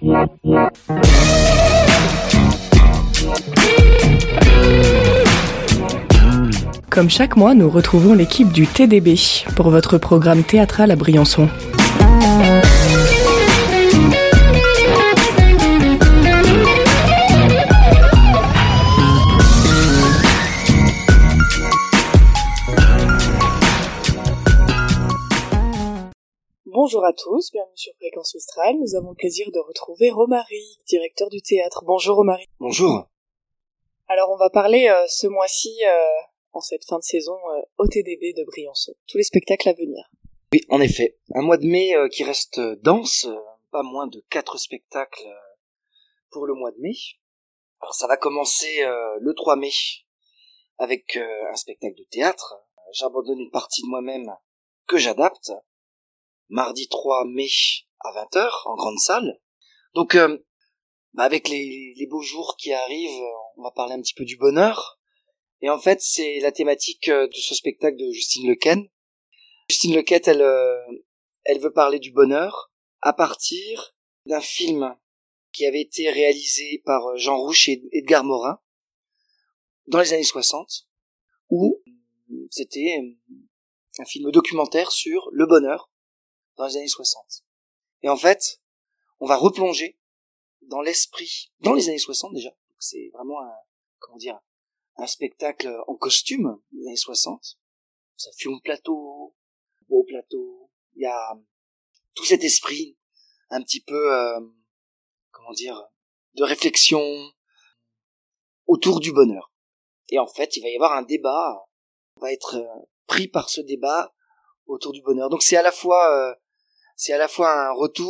Comme chaque mois, nous retrouvons l'équipe du TDB pour votre programme théâtral à Briançon. Bonjour à tous, bienvenue sur Fréquence Australe. Nous avons le plaisir de retrouver Romary, directeur du théâtre. Bonjour Romary. Bonjour. Alors on va parler ce mois-ci, en cette fin de saison, au TDB de Briançon. Tous les spectacles à venir. Oui, en effet. Un mois de mai qui reste dense, pas moins de 4 spectacles pour le mois de mai. Alors ça va commencer le 3 mai avec un spectacle de théâtre. J'abandonne une partie de moi-même que j'adapte. Mardi 3 mai à 20h en grande salle. Donc avec les beaux jours qui arrivent, on va parler un petit peu du bonheur. Et en fait, c'est la thématique de ce spectacle de Justine Lequesne. Justine Lequesne, elle veut parler du bonheur à partir d'un film qui avait été réalisé par Jean Rouch et Edgar Morin dans les années 60, où c'était un film documentaire sur le bonheur dans les années 60. Et en fait, on va replonger dans l'esprit, dans les années 60 déjà. Donc c'est vraiment un spectacle en costume des années 60. Ça fume plateau, beau plateau. Il y a tout cet esprit un petit peu, de réflexion autour du bonheur. Et en fait, il va y avoir un débat. On va être pris par ce débat autour du bonheur. Donc c'est à la fois un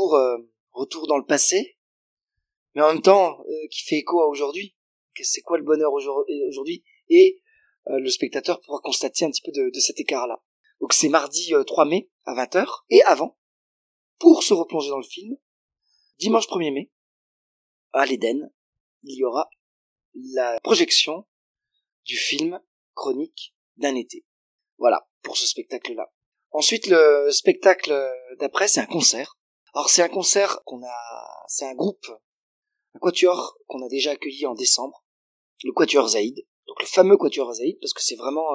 retour dans le passé, mais en même temps qui fait écho à aujourd'hui. C'est quoi le bonheur aujourd'hui? Et le spectateur pourra constater un petit peu de cet écart-là. Donc c'est mardi 3 mai à 20h. Et avant, pour se replonger dans le film, dimanche 1er mai, à l'Éden, il y aura la projection du film Chronique d'un été. Voilà, pour ce spectacle-là. Ensuite, le spectacle d'après, c'est un concert. Alors, c'est un concert c'est un groupe, un quatuor qu'on a déjà accueilli en décembre, le Quatuor Zaïd. Donc, le fameux Quatuor Zaïd, parce que c'est vraiment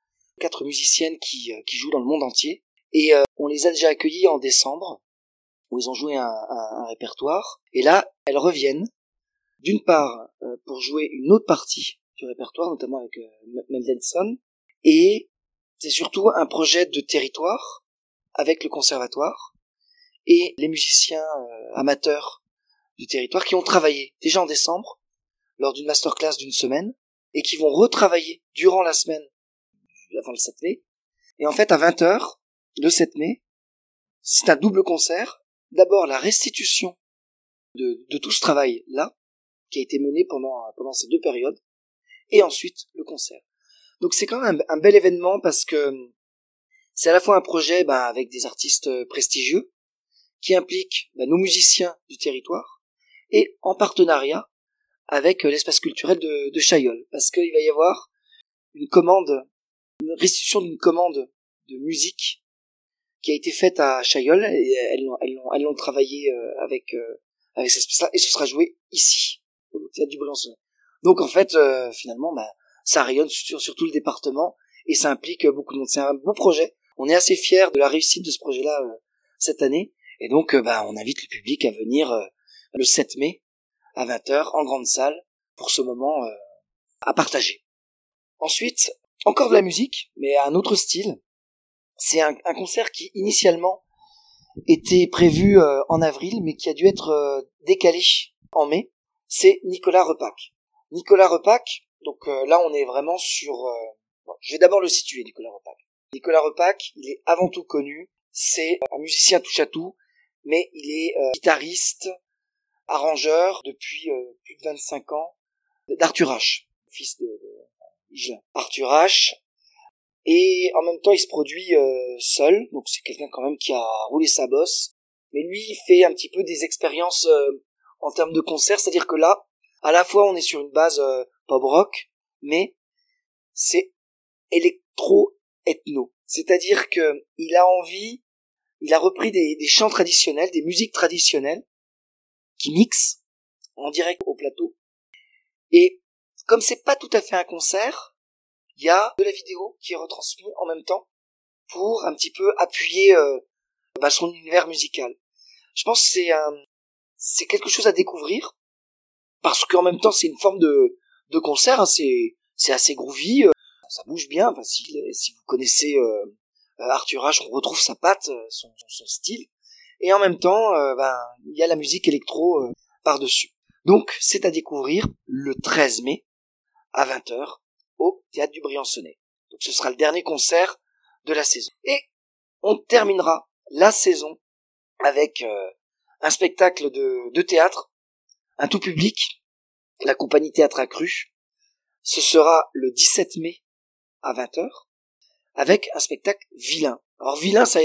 4 musiciennes qui jouent dans le monde entier. Et on les a déjà accueillis en décembre, où ils ont joué un répertoire. Et là, elles reviennent, d'une part, pour jouer une autre partie du répertoire, notamment avec Mendelssohn, et c'est surtout un projet de territoire avec le conservatoire et les musiciens amateurs du territoire qui ont travaillé déjà en décembre lors d'une masterclass d'une semaine et qui vont retravailler durant la semaine avant le 7 mai. Et en fait, à 20h, le 7 mai, c'est un double concert. D'abord, la restitution de tout ce travail-là qui a été mené pendant ces 2 périodes, et ensuite le concert. Donc c'est quand même un bel événement parce que c'est à la fois un projet avec des artistes prestigieux qui implique nos musiciens du territoire et en partenariat avec l'espace culturel de Chaillol, parce qu'il va y avoir une restitution d'une commande de musique qui a été faite à Chaillol et elles l'ont travaillé avec cet espace-là et ce sera joué ici au théâtre du Briançon. Donc en fait finalement ça rayonne sur tout le département et ça implique beaucoup de monde. C'est un beau projet. On est assez fiers de la réussite de ce projet-là cette année. Et donc, on invite le public à venir le 7 mai à 20h en grande salle pour ce moment à partager. Ensuite, encore de la musique, mais à un autre style. C'est un concert qui initialement était prévu en avril, mais qui a dû être décalé en mai. C'est Nicolas Repac. Nicolas Repac, donc là on est vraiment sur... je vais d'abord le situer, Nicolas Repac. Nicolas Repac, il est avant tout connu, c'est un musicien touche-à-tout, mais il est guitariste, arrangeur depuis plus de 25 ans d'Arthur H, fils de Higelin. Arthur H, et en même temps il se produit seul, donc c'est quelqu'un quand même qui a roulé sa bosse, mais lui il fait un petit peu des expériences en termes de concert, c'est-à-dire que là, à la fois on est sur une base pop rock, mais c'est électro-ethno. C'est-à-dire que il a repris des chants traditionnels, des musiques traditionnelles, qui mixe en direct au plateau. Et comme c'est pas tout à fait un concert, il y a de la vidéo qui est retransmise en même temps pour un petit peu appuyer son univers musical. Je pense que c'est quelque chose à découvrir parce qu'en même temps c'est une forme de concert, hein, c'est assez groovy, ça bouge bien. Enfin, si vous connaissez Arthur H, on retrouve sa patte, son style, et en même temps il y a la musique électro par-dessus. Donc c'est à découvrir le 13 mai à 20h au Théâtre du Briançonnais. Donc ce sera le dernier concert de la saison. Et on terminera la saison avec un spectacle de théâtre, un tout public, la compagnie Théâtre Accru. Ce sera le 17 mai à 20h avec un spectacle Vilain. Alors Vilain, ça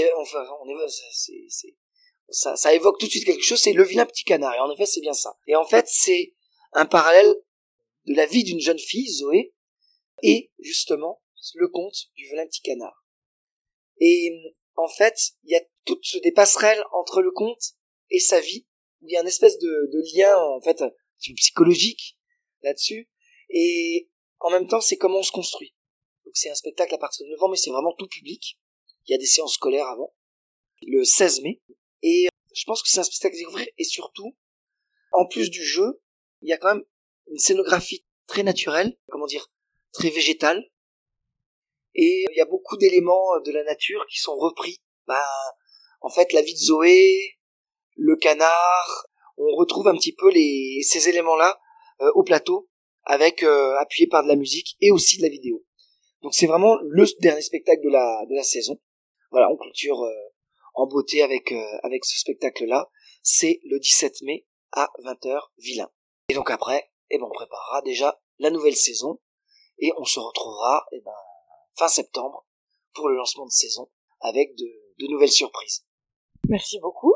évoque tout de suite quelque chose, c'est le vilain petit canard. Et en effet, c'est bien ça. Et en fait, c'est un parallèle de la vie d'une jeune fille, Zoé, et justement le conte du vilain petit canard. Et en fait, il y a toutes des passerelles entre le conte et sa vie, où il y a une espèce de lien en fait psychologique là-dessus, et en même temps c'est comment on se construit. Donc c'est un spectacle à partir de novembre, mais c'est vraiment tout public. Il y a des séances scolaires avant, le 16 mai, et je pense que c'est un spectacle à découvrir, et surtout, en plus du jeu, il y a quand même une scénographie très naturelle, très végétale, et il y a beaucoup d'éléments de la nature qui sont repris. En fait, la vie de Zoé, le canard, on retrouve un petit peu ces éléments-là au plateau, avec appuyé par de la musique et aussi de la vidéo. Donc c'est vraiment le dernier spectacle de la saison. Voilà, on clôture en beauté avec ce spectacle-là. C'est le 17 mai à 20h, Vilain. Et donc après, on préparera déjà la nouvelle saison et on se retrouvera fin septembre pour le lancement de saison avec de nouvelles surprises. Merci beaucoup.